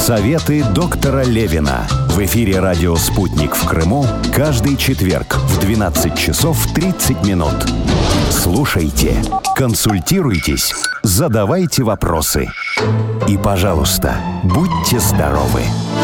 Советы доктора Левина. В эфире радио «Спутник» в Крыму каждый четверг в 12 часов 30 минут. Слушайте, консультируйтесь, задавайте вопросы. И, пожалуйста, будьте здоровы.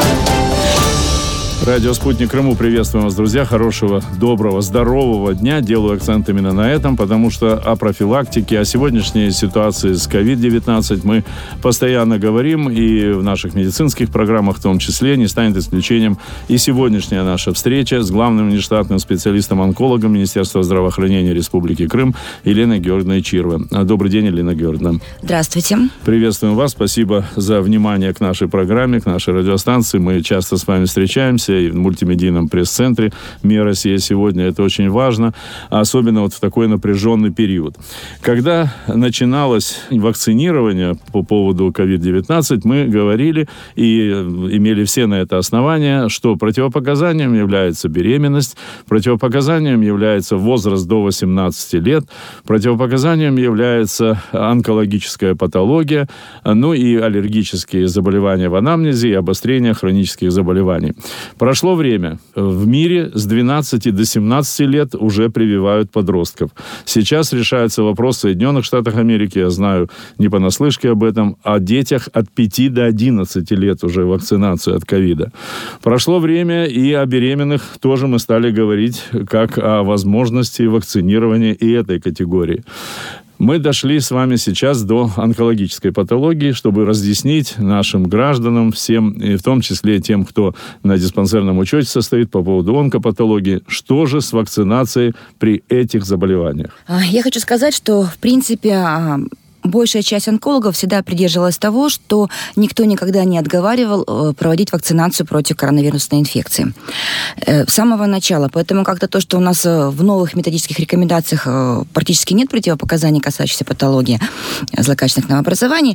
Радио «Спутник» Крыму. Приветствуем вас, друзья. Хорошего, доброго, здорового дня. Делаю акцент именно на этом, потому что о профилактике, о сегодняшней ситуации с COVID-19 мы постоянно говорим, и в наших медицинских программах в том числе. Не станет исключением и сегодняшняя наша встреча с главным внештатным специалистом-онкологом Министерства здравоохранения Республики Крым Еленой Георгиевной Чирве. Добрый день, Елена Георгиевна. Здравствуйте. Приветствуем вас. Спасибо за внимание к нашей программе, к нашей радиостанции. Мы часто с вами встречаемся и в мультимедийном пресс-центре «Мир Россия сегодня». Это очень важно, особенно вот в такой напряженный период. Когда начиналось вакцинирование по поводу COVID-19, мы говорили и имели все на это основания, что противопоказанием является беременность, противопоказанием является возраст до 18 лет, противопоказанием является онкологическая патология, ну и аллергические заболевания в анамнезе и обострение хронических заболеваний. Прошло время. В мире с 12 до 17 лет уже прививают подростков. Сейчас решается вопрос в Соединенных Штатах Америки, я знаю не понаслышке об этом, о детях от 5 до 11 лет уже вакцинацию от ковида. Прошло время, и о беременных тоже мы стали говорить как о возможности вакцинирования и этой категории. Мы дошли с вами сейчас до онкологической патологии, чтобы разъяснить нашим гражданам, всем, и в том числе тем, кто на диспансерном учете состоит по поводу онкопатологии, что же с вакцинацией при этих заболеваниях. Я хочу сказать, что, в принципе, большая часть онкологов всегда придерживалась того, что никто никогда не отговаривал проводить вакцинацию против коронавирусной инфекции с самого начала. Поэтому как-то то, что у нас в новых методических рекомендациях практически нет противопоказаний, касающихся патологии злокачественных новообразований,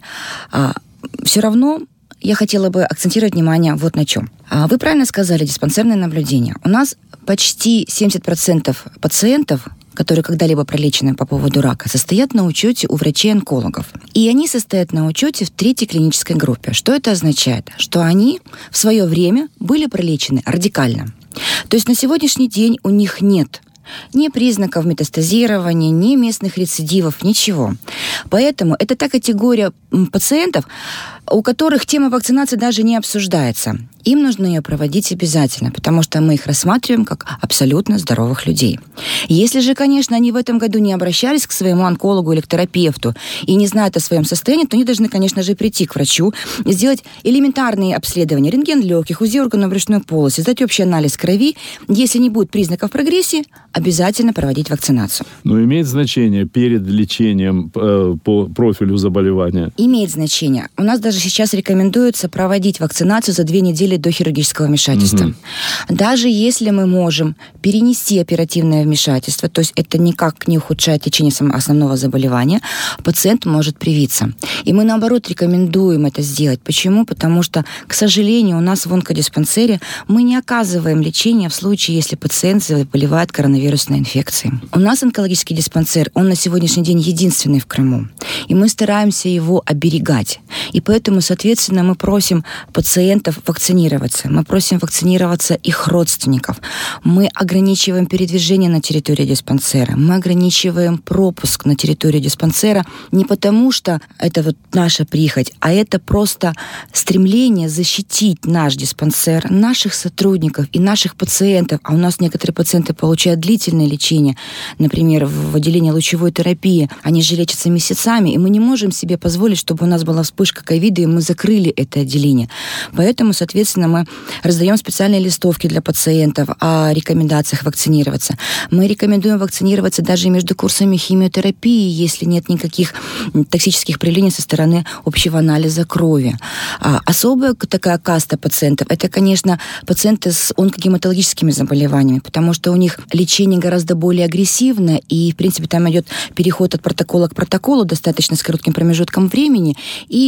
все равно я хотела бы акцентировать внимание вот на чем. Вы правильно сказали, диспансерное наблюдение. У нас почти 70% пациентов, которые когда-либо пролечены по поводу рака, состоят на учете у врачей-онкологов. И они состоят на учете в 3-й клинической группе. Что это означает? Что они в свое время были пролечены радикально. То есть на сегодняшний день у них нет ни признаков метастазирования, ни местных рецидивов, ничего. Поэтому это та категория пациентов, у которых тема вакцинации даже не обсуждается. Им нужно ее проводить обязательно, потому что мы их рассматриваем как абсолютно здоровых людей. Если же, конечно, они в этом году не обращались к своему онкологу или к терапевту и не знают о своем состоянии, то они должны, конечно же, прийти к врачу, сделать элементарные обследования, рентген легких, УЗИ органов брюшной полости, сдать общий анализ крови. Если не будет признаков прогрессии, обязательно проводить вакцинацию. Но имеет значение перед лечением по профилю заболевания? Имеет значение. У нас даже сейчас рекомендуется проводить вакцинацию за 2 недели до хирургического вмешательства. Даже если мы можем перенести оперативное вмешательство, то есть это никак не ухудшает течение основного заболевания, пациент может привиться. И мы, наоборот, рекомендуем это сделать. Почему? Потому что, к сожалению, у нас в онкодиспансере мы не оказываем лечение в случае, если пациент заболевает коронавирусной инфекцией. У нас онкологический диспансер, он на сегодняшний день единственный в Крыму. И мы стараемся его оберегать. И поэтому, соответственно, мы просим пациентов вакцинироваться. Мы просим вакцинироваться их родственников. Мы ограничиваем передвижение на территории диспансера. Мы ограничиваем пропуск на территорию диспансера не потому, что это вот наша прихоть, а это просто стремление защитить наш диспансер, наших сотрудников и наших пациентов. А у нас некоторые пациенты получают длительное лечение, например, в отделении лучевой терапии. Они же лечатся месяцами, и мы не можем себе позволить, чтобы у нас была вспышка ковида, и мы закрыли это отделение. Поэтому, соответственно, мы раздаем специальные листовки для пациентов о рекомендациях вакцинироваться. Мы рекомендуем вакцинироваться даже между курсами химиотерапии, если нет никаких токсических проявлений со стороны общего анализа крови. Особая такая каста пациентов – это, конечно, пациенты с онкогематологическими заболеваниями, потому что у них лечение гораздо более агрессивно, и, в принципе, там идет переход от протокола к протоколу достаточно с коротким промежутком времени, и они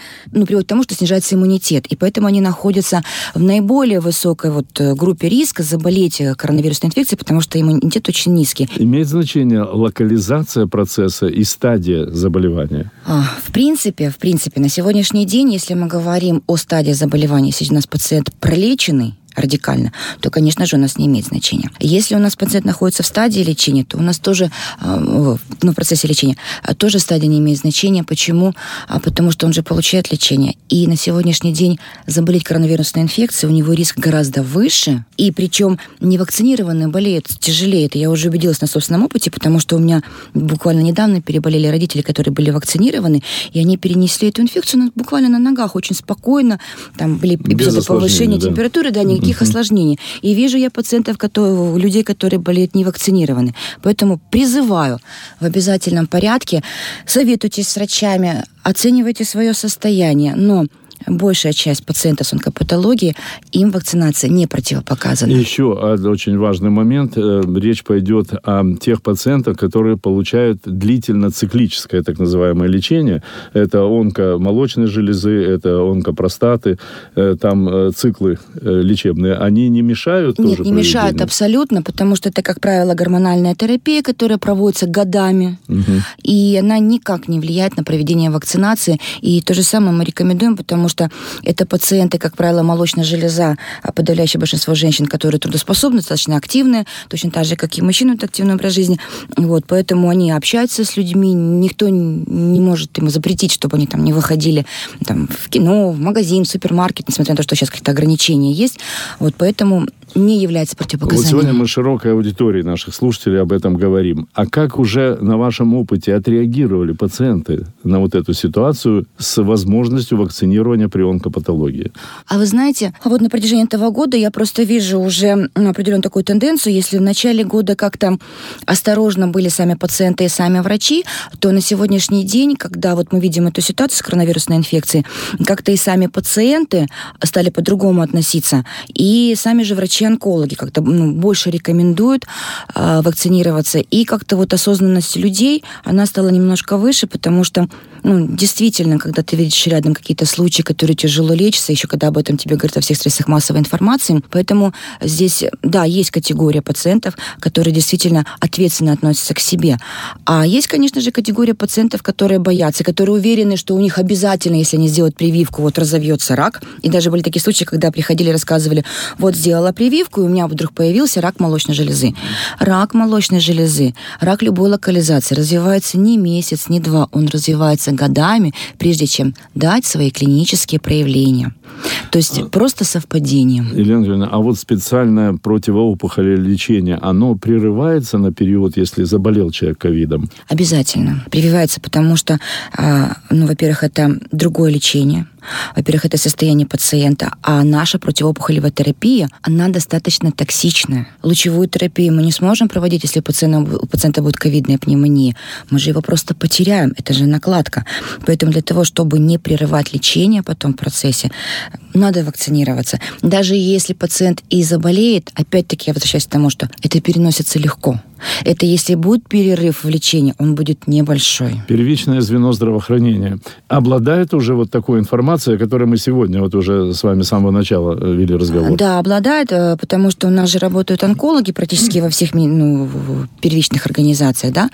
приводит к тому, что снижается иммунитет. И поэтому они находятся в наиболее высокой группе риска заболеть коронавирусной инфекцией, потому что иммунитет очень низкий. Имеет значение локализация процесса и стадия заболевания? В принципе, на сегодняшний день, если мы говорим о стадии заболевания, если у нас пациент пролеченный радикально, то, конечно же, у нас не имеет значения. Если у нас пациент находится в стадии лечения, то у нас тоже, в процессе лечения, тоже стадия не имеет значения. Почему? Потому что он же получает лечение. И на сегодняшний день заболеть коронавирусной инфекцией, у него риск гораздо выше. И причем невакцинированные болеют тяжелее. Это я уже убедилась на собственном опыте, потому что у меня буквально недавно переболели родители, которые были вакцинированы, и они перенесли эту инфекцию буквально на ногах, очень спокойно. Там были эпизоды повышения температуры, никаких осложнений. И вижу я пациентов, людей, которые болеют невакцинированы. Поэтому призываю в обязательном порядке, советуйтесь с врачами, оценивайте свое состояние, но большая часть пациентов с онкопатологией, им вакцинация не противопоказана. Еще очень важный момент. Речь пойдет о тех пациентах, которые получают длительно-циклическое так называемое лечение. Это онкомолочной железы, это онкопростаты. Там циклы лечебные. Они не мешают тоже? Нет, не мешают абсолютно, потому что это, как правило, гормональная терапия, которая проводится годами. И она никак не влияет на проведение вакцинации. И то же самое мы рекомендуем, потому что это пациенты, как правило, молочная железа, подавляющее большинство женщин, которые трудоспособны, достаточно активные, точно так же, как и мужчины, это активный образ жизни. Поэтому они общаются с людьми, никто не может им запретить, чтобы они там не выходили в кино, в магазин, в супермаркет, несмотря на то, что сейчас какие-то ограничения есть. Поэтому не является противопоказанием. Сегодня мы широкой аудитории наших слушателей об этом говорим. А как уже на вашем опыте отреагировали пациенты на эту ситуацию с возможностью вакцинирования при онкопатологии? А вы знаете, на протяжении этого года я просто вижу уже определенную такую тенденцию. Если в начале года как-то осторожно были сами пациенты и сами врачи, то на сегодняшний день, когда мы видим эту ситуацию с коронавирусной инфекцией, как-то и сами пациенты стали по-другому относиться, и сами же врачи-онкологи как-то больше рекомендуют вакцинироваться, и как-то осознанность людей, она стала немножко выше, потому что действительно, когда ты видишь рядом какие-то случаи, которые тяжело лечатся, еще когда об этом тебе говорят во всех средствах массовой информации. Поэтому здесь, да, есть категория пациентов, которые действительно ответственно относятся к себе. А есть, конечно же, категория пациентов, которые боятся, которые уверены, что у них обязательно, если они сделают прививку, разовьется рак. И даже были такие случаи, когда приходили и рассказывали, сделала прививку, и у меня вдруг появился рак молочной железы. Рак молочной железы, рак любой локализации развивается не месяц, не два, он развивается годами, прежде чем дать свои клинические проявления. То есть просто совпадение. Елена Юрьевна, а специальное противоопухолевое лечение, оно прерывается на период, если заболел человек ковидом? Обязательно. Прививается, потому что, во-первых, это другое лечение. Во-первых, это состояние пациента, а наша противоопухолевая терапия, она достаточно токсичная. Лучевую терапию мы не сможем проводить, если у пациента будет ковидная пневмония. Мы же его просто потеряем, это же накладка. Поэтому для того, чтобы не прерывать лечение потом в процессе, надо вакцинироваться. Даже если пациент и заболеет, опять-таки я возвращаюсь к тому, что это переносится легко. Это если будет перерыв в лечении, он будет небольшой. Первичное звено здравоохранения обладает уже такой информацией, о которой мы сегодня уже с вами с самого начала вели разговор? Да, обладает, потому что у нас же работают онкологи практически во всех первичных организациях, да,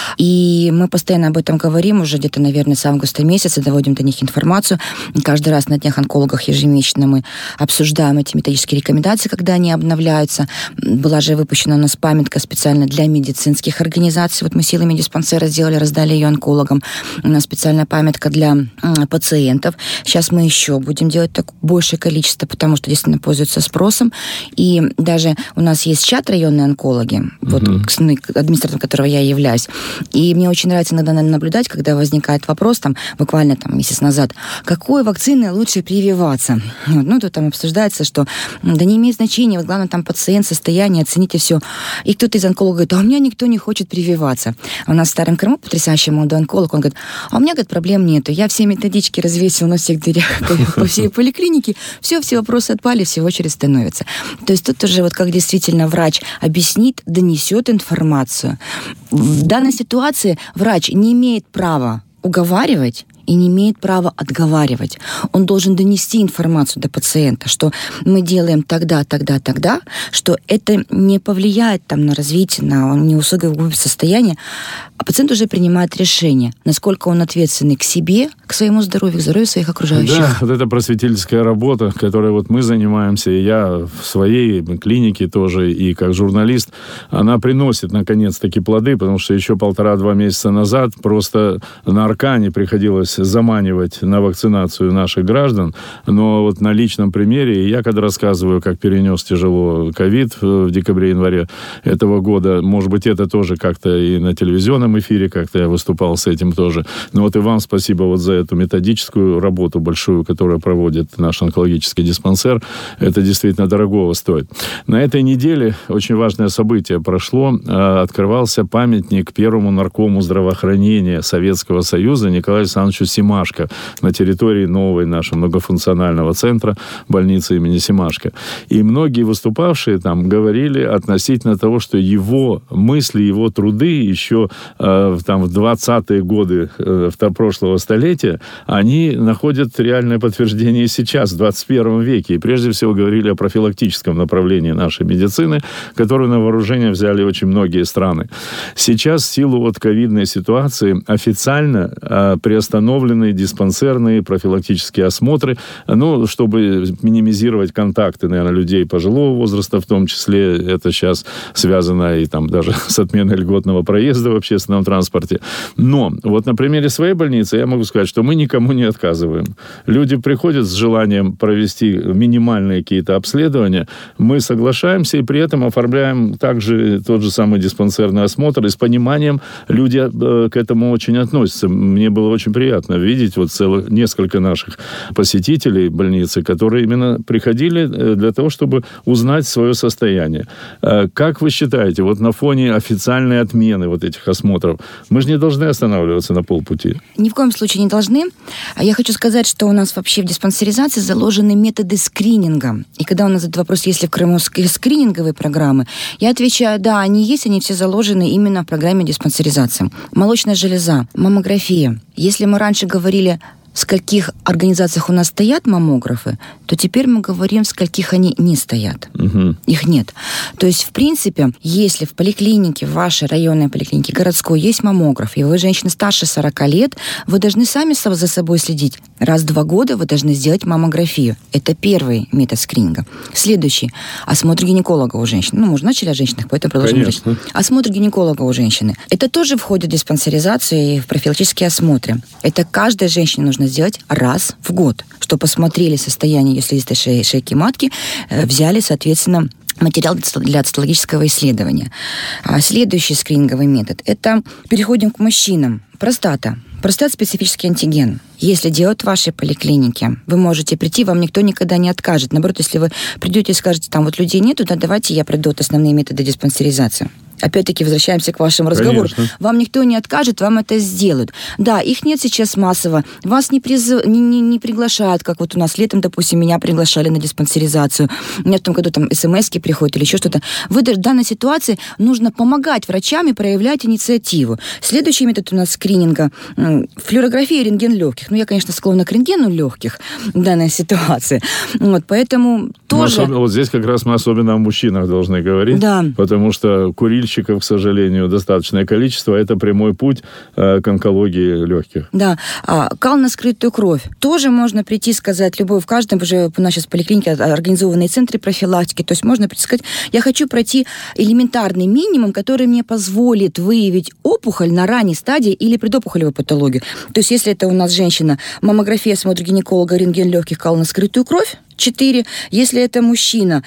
и мы постоянно об этом говорим уже где-то, наверное, с августа месяца, доводим до них информацию. Каждый раз на днях онкологов ежемесячно мы обсуждаем эти методические рекомендации, когда они обновляются. Была же выпущена у нас памятка специально для медицинских организаций. Мы силами диспансера сделали, раздали ее онкологам. У нас специальная памятка для пациентов. Сейчас мы еще будем делать большее количество, потому что действительно пользуются спросом. И даже у нас есть чат районные онкологи, администратором которого я являюсь. И мне очень нравится иногда наблюдать, когда возникает вопрос, буквально месяц назад, какой вакциной лучше прививаться. Тут там обсуждается, что да не имеет значения, главное пациент, состояние, оцените все. И кто-то из онкологов говорит, а у меня никто не хочет прививаться. А у нас в Старом Крыму потрясающий молодой онколог, он говорит, а у меня, проблем нету. Я все методички развесил на всех дверях по всей поликлинике, все вопросы отпали, все в очередь становятся. То есть тут уже как действительно врач объяснит, донесет информацию. В данной ситуации врач не имеет права уговаривать и не имеет права отговаривать. Он должен донести информацию до пациента, что мы делаем тогда, что это не повлияет на развитие, на неусугубить состояние, а пациент уже принимает решение, насколько он ответственный к себе, к своему здоровью, к здоровью своих окружающих. Да, вот эта просветительская работа, которой мы занимаемся, и я в своей клинике тоже, и как журналист, она приносит, наконец-таки, плоды, потому что еще 1,5-2 месяца назад просто на Аркане приходилось заманивать на вакцинацию наших граждан, но на личном примере, я когда рассказываю, как перенес тяжело ковид в декабре-январе этого года, может быть, это тоже как-то и на телевизионном эфире как-то я выступал с этим тоже. Но и вам спасибо за эту методическую работу большую, которую проводит наш онкологический диспансер. Это действительно дорогого стоит. На этой неделе очень важное событие прошло. Открывался памятник первому наркому здравоохранения Советского Союза Николаю Александровичу Семашко на территории новой нашего многофункционального центра больницы имени Семашко. И многие выступавшие там говорили относительно того, что его мысли, его труды еще в 20-е годы прошлого столетия, они находят реальное подтверждение сейчас, в 21 веке. И прежде всего говорили о профилактическом направлении нашей медицины, которую на вооружение взяли очень многие страны. Сейчас в силу ковидной ситуации официально приостановлены диспансерные профилактические осмотры, чтобы минимизировать контакты, наверное, людей пожилого возраста, в том числе это сейчас связано и даже с отменой льготного проезда в общественном транспорте. Но на примере своей больницы я могу сказать, что мы никому не отказываем. Люди приходят с желанием провести минимальные какие-то обследования, мы соглашаемся и при этом оформляем также тот же самый диспансерный осмотр, и с пониманием люди к этому очень относятся. Мне было очень приятно видеть несколько наших посетителей больницы, которые именно приходили для того, чтобы узнать свое состояние. Как вы считаете, на фоне официальной отмены этих осмотров, мы же не должны останавливаться на полпути? Ни в коем случае не должны. Я хочу сказать, что у нас вообще в диспансеризации заложены методы скрининга. И когда у нас этот вопрос, есть ли в Крыму скрининговые программы, я отвечаю, да, они есть, они все заложены именно в программе диспансеризации. Молочная железа, маммография. Если мы раньше говорили, в скольких организациях у нас стоят маммографы, то теперь мы говорим, в скольких они не стоят. Угу. Их нет. То есть, в принципе, если в поликлинике, в вашей районной поликлинике, городской, есть маммограф, и вы женщина старше 40 лет, вы должны сами за собой следить. Раз в 2 года вы должны сделать маммографию. Это первый метод скрининга. Следующий. Осмотр гинеколога у женщин. Мы уже начали о женщинах, поэтому продолжим говорить. Осмотр гинеколога у женщины. Это тоже входит в диспансеризацию и в профилактические осмотры. Это каждой женщине нужно сделать раз в год, что посмотрели состояние, если есть шейки матки, взяли, соответственно, материал для цитологического исследования. Следующий скрининговый метод – это переходим к мужчинам. Простата. Простат-специфический антиген. Если делают в вашей поликлинике, вы можете прийти, вам никто никогда не откажет. Наоборот, если вы придете и скажете, людей нету, давайте я приду, основные методы диспансеризации. Опять-таки, возвращаемся к вашему разговору. Конечно. Вам никто не откажет, вам это сделают. Да, их нет сейчас массово. Вас не приглашают, как у нас летом, допустим, меня приглашали на диспансеризацию. У меня в том году смс-ки приходят или еще что-то. В данной ситуации нужно помогать врачам и проявлять инициативу. Следующий метод у нас скрининга – флюорография и рентген легких. Я, конечно, склонна к рентгену легких в данной ситуации. Поэтому тоже... здесь как раз мы особенно о мужчинах должны говорить. Да. Потому что курильщиков, к сожалению, достаточное количество. Это прямой путь к онкологии легких. Да. Кал на скрытую кровь. Тоже можно прийти сказать, в каждом уже у нас сейчас в поликлинике организованные центры профилактики. То есть можно прийти сказать, я хочу пройти элементарный минимум, который мне позволит выявить опухоль на ранней стадии или предопухолевую патологию. То есть если это у нас женщина, маммография, осмотр гинеколога, рентген легких, кал на скрытую кровь, 4. Если это мужчина,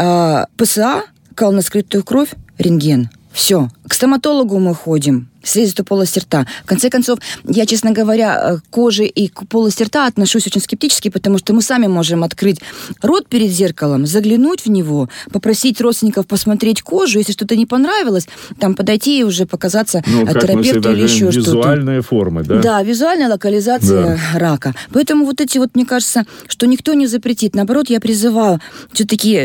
ПСА, кал на скрытую кровь, рентген. Все. К стоматологу мы ходим. Слизистую полость рта. В конце концов, я, честно говоря, к коже и к полости рта отношусь очень скептически, потому что мы сами можем открыть рот перед зеркалом, заглянуть в него, попросить родственников посмотреть кожу, если что-то не понравилось, подойти и уже показаться терапевту или еще что-то. Визуальные формы, да? Да, визуальная локализация рака. Поэтому мне кажется, что никто не запретит. Наоборот, я призываю все-таки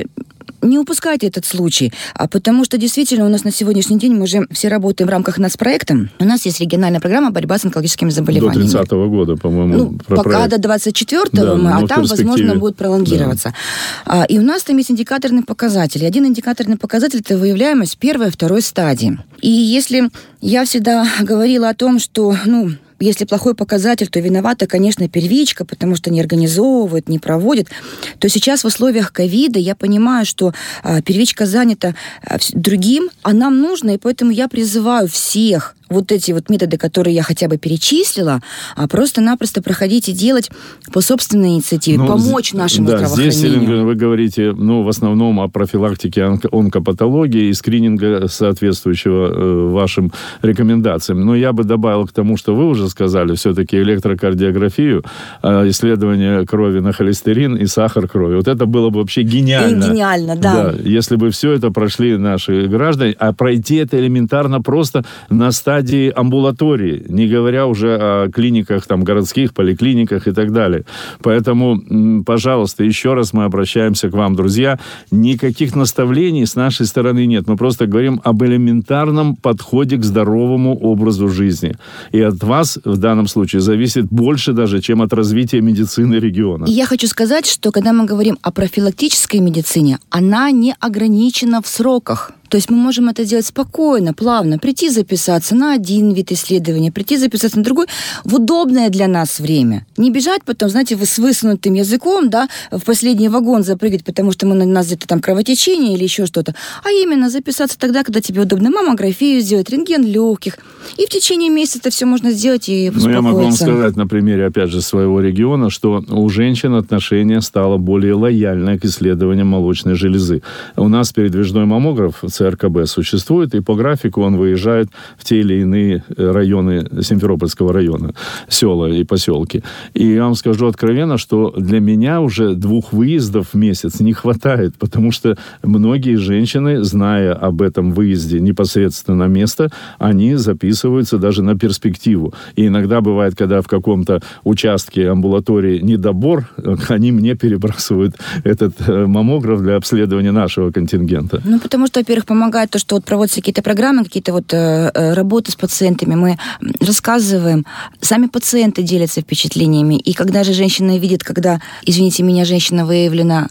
не упускайте этот случай, потому что действительно у нас на сегодняшний день мы же все работаем в рамках нацпроекта. У нас есть региональная программа борьба с онкологическими заболеваниями. До 30-го года, по-моему. Пока до 24-го а там, возможно, будет пролонгироваться. Да. И у нас там есть индикаторные показатели. Один индикаторный показатель – это выявляемость первой и второй стадии. И если я всегда говорила о том, что, если плохой показатель, то виновата, конечно, первичка, потому что не организовывают, не проводят, то сейчас в условиях ковида я понимаю, что первичка занята другим, а нам нужно, и поэтому я призываю всех вот эти вот методы, которые я хотя бы перечислила, просто-напросто проходить и делать по собственной инициативе, помочь нашему здравоохранению. Здесь вы говорите, в основном о профилактике онкопатологии и скрининга соответствующего вашим рекомендациям. Но я бы добавил к тому, что вы уже сказали, все-таки электрокардиографию, исследование крови на холестерин и сахар крови. Вот это было бы вообще гениально. Гениально, да. Если бы все это прошли наши граждане, а пройти это элементарно просто на стадии амбулатории, не говоря уже о клиниках, городских, поликлиниках и так далее. Поэтому, пожалуйста, еще раз мы обращаемся к вам, друзья. Никаких наставлений с нашей стороны нет. Мы просто говорим об элементарном подходе к здоровому образу жизни. И от вас в данном случае зависит больше даже, чем от развития медицины региона. И я хочу сказать, что когда мы говорим о профилактической медицине, она не ограничена в сроках. То есть мы можем это делать спокойно, плавно, прийти записаться на один вид исследования, прийти записаться на другой, в удобное для нас время. Не бежать потом, знаете, с высунутым языком, в последний вагон запрыгать, потому что у нас где-то там кровотечение или еще что-то, а именно записаться тогда, когда тебе удобно маммографию сделать, рентген легких. И в течение месяца это все можно сделать и успокоиться. Я могу вам сказать на примере, опять же, своего региона, что у женщин отношение стало более лояльное к исследованиям молочной железы. У нас передвижной маммограф ЦРКБ существует, и по графику он выезжает в те или иные районы Симферопольского района, села и поселки. И я вам скажу откровенно, что для меня уже 2 выездов в месяц не хватает, потому что многие женщины, зная об этом выезде непосредственно на место, они записываются даже на перспективу. И иногда бывает, когда в каком-то участке амбулатории недобор, они мне перебрасывают этот маммограф для обследования нашего контингента. Потому что, во-первых, помогает то, что проводятся какие-то программы, какие-то работы с пациентами. Мы рассказываем, сами пациенты делятся впечатлениями. И когда же женщина видит, когда, извините меня, женщина выявлена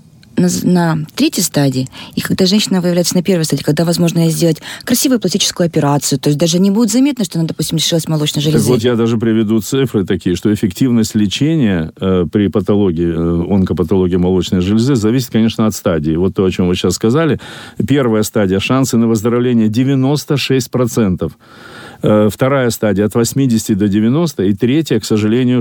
на 3-й стадии, и когда женщина выявляется на 1-й стадии, когда возможно ей сделать красивую пластическую операцию, то есть даже не будет заметно, что она, допустим, лишилась молочной железы. Так я даже приведу цифры такие, что эффективность лечения при патологии, онкопатологии молочной железы зависит, конечно, от стадии. Вот то, о чем вы сейчас сказали. 1-я стадия, шансы на выздоровление 96%. 2-я стадия от 80 до 90, и 3-я, к сожалению,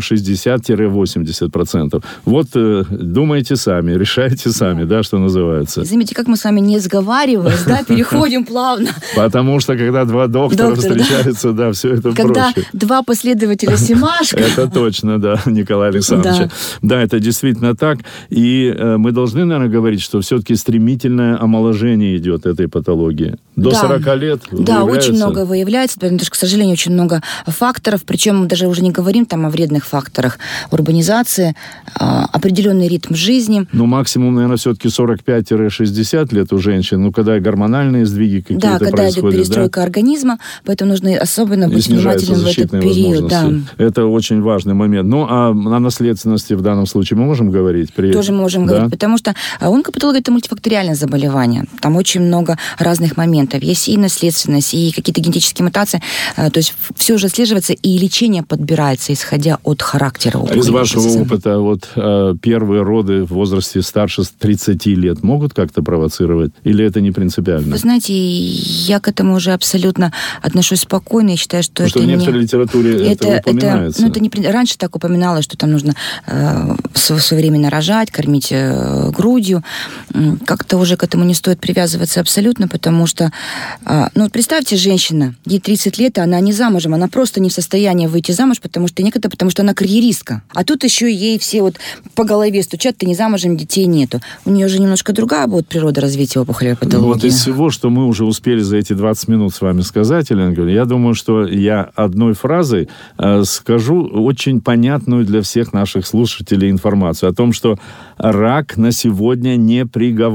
60-80%. Вот думайте сами, решайте сами, что называется. Заметьте, как мы с вами, не сговариваясь, переходим плавно. Потому что, когда 2 доктора встречаются, все это проще. Когда 2 последователя Семашко. Это точно, Николай Александрович. Да, это действительно так. И мы должны, наверное, говорить, что все-таки стремительное омоложение идет этой патологии. До 40 лет выявляется. Да, очень много выявляется, потому что, к сожалению, очень много факторов, причем мы даже уже не говорим о вредных факторах. Урбанизация, определенный ритм жизни. Максимум, наверное, все-таки 45-60 лет у женщин, когда гормональные сдвиги какие-то происходят. Да, когда идет перестройка организма, поэтому нужно особенно быть внимательным в этот период. Да. Это очень важный момент. А о наследственности в данном случае мы можем говорить? Тоже можем говорить, потому что онкопатология – это мультифакториальное заболевание. Там очень много разных моментов. Есть и наследственность, и какие-то генетические мутации. То есть все уже отслеживается, и лечение подбирается, исходя от характера опухоли. Из вашего опыта первые роды в возрасте старше 30 лет могут как-то провоцировать? Или это не принципиально? Вы знаете, я к этому уже абсолютно отношусь спокойно. Я считаю, что это в некоторой литературе это упоминается. Раньше так упоминалось, что там нужно своевременно рожать, кормить грудью. Как-то уже к этому не стоит привязываться абсолютно, потому что, представьте, женщина, ей 30 лет, она не замужем, она просто не в состоянии выйти замуж, потому что она карьеристка. А тут еще ей все по голове стучат, ты не замужем, детей нету. У нее же немножко другая будет природа развития опухолевой патологии. Из всего, что мы уже успели за эти 20 минут с вами сказать, Елена, я думаю, что я одной фразой скажу очень понятную для всех наших слушателей информацию о том, что рак на сегодня не приговор.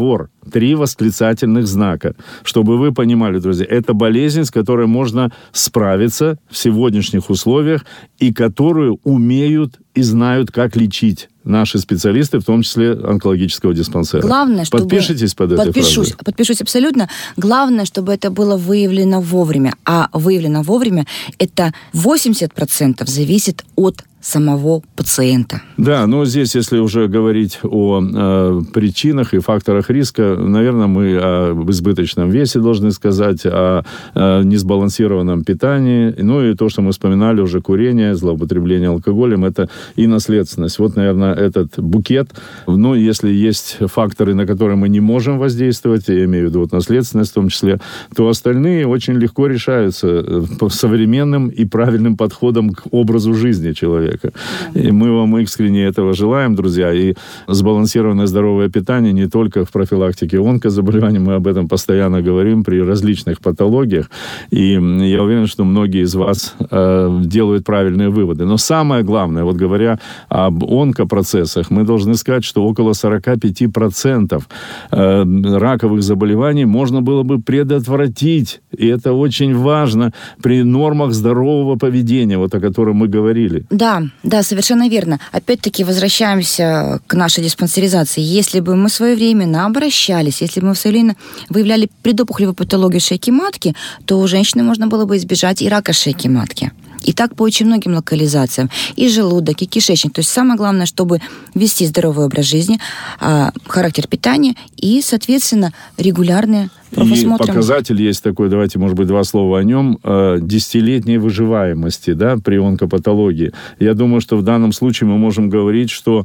3 восклицательных знака. Чтобы вы понимали, друзья, это болезнь, с которой можно справиться в сегодняшних условиях и которую умеют и знают, как лечить наши специалисты, в том числе онкологического диспансера. Главное, чтобы... Подпишитесь под этой фразой? Подпишусь абсолютно. Главное, чтобы это было выявлено вовремя. А выявлено вовремя, это 80% зависит от самого пациента. Да, но здесь, если уже говорить о причинах и факторах риска, наверное, мы об избыточном весе должны сказать, о несбалансированном питании, ну и то, что мы вспоминали уже, курение, злоупотребление алкоголем, это и наследственность. Вот, наверное, этот букет. Ну, если есть факторы, на которые мы не можем воздействовать, я имею в виду вот наследственность в том числе, то остальные очень легко решаются современным и правильным подходом к образу жизни человека. И мы вам искренне этого желаем, друзья. И сбалансированное здоровое питание не только в профилактике онкозаболеваний, мы об этом постоянно говорим при различных патологиях. И я уверен, что многие из вас делают правильные выводы. Но самое главное, вот говоря об онкопроцессах, мы должны сказать, что около 45% раковых заболеваний можно было бы предотвратить. И это очень важно при нормах здорового поведения, вот о котором мы говорили. Да, совершенно верно. Опять-таки возвращаемся к нашей диспансеризации. Если бы мы своевременно обращались, если бы мы своевременно выявляли предопухолевую патологию шейки матки, то у женщины можно было бы избежать и рака шейки матки. И так по очень многим локализациям. И желудок, и кишечник. То есть самое главное, чтобы вести здоровый образ жизни, характер питания и, соответственно, регулярные профосмотры. И показатель есть такой, давайте, может быть, 2 слова о нем, 10-летней выживаемости, да, при онкопатологии. Я думаю, что в данном случае мы можем говорить, что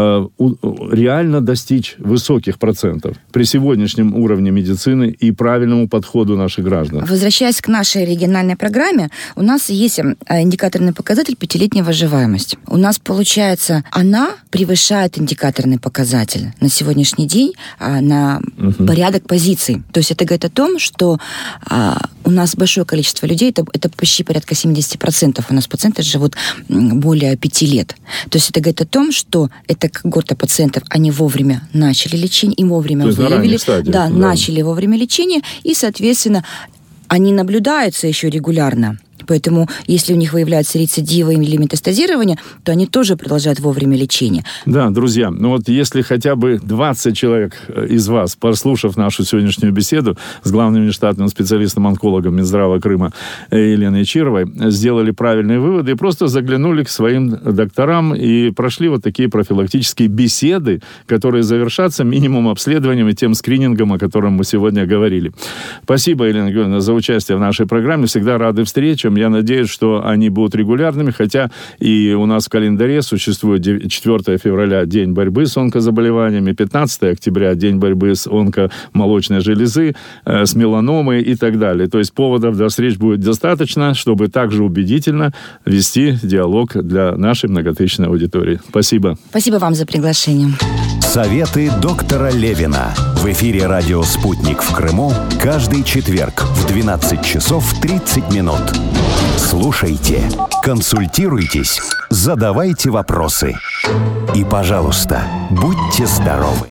реально достичь высоких процентов при сегодняшнем уровне медицины и правильному подходу наших граждан. Возвращаясь к нашей региональной программе, у нас есть индикаторный показатель 5-летняя выживаемость. У нас, получается, она превышает индикаторный показатель на сегодняшний день на порядок позиций. То есть это говорит о том, что у нас большое количество людей, это почти порядка 70%. У нас пациенты живут более 5 лет. То есть это говорит о том, что эта когорта пациентов, они вовремя начали лечение и вовремя выявили. Да, начали вовремя лечение, и, соответственно, они наблюдаются еще регулярно. Поэтому, если у них выявляются рецидивы или метастазирование, то они тоже продолжают вовремя лечение. Да, друзья, ну вот если хотя бы 20 человек из вас, послушав нашу сегодняшнюю беседу с главным внештатным специалистом-онкологом Минздрава Крыма Еленой Чировой, сделали правильные выводы и просто заглянули к своим докторам и прошли вот такие профилактические беседы, которые завершатся минимум обследованием и тем скринингом, о котором мы сегодня говорили. Спасибо, Елена Георгиевна, за участие в нашей программе. Всегда рады встречам. Я надеюсь, что они будут регулярными, хотя и у нас в календаре существует 4 февраля День борьбы с онкозаболеваниями, 15 октября День борьбы с онкомолочной железы, с меланомой и так далее. То есть поводов для встреч будет достаточно, чтобы также убедительно вести диалог для нашей многотысячной аудитории. Спасибо. Спасибо вам за приглашение. Советы доктора Левина. В эфире радио «Спутник» в Крыму каждый четверг в 12 часов 30 минут. Слушайте, консультируйтесь, задавайте вопросы. И, пожалуйста, будьте здоровы!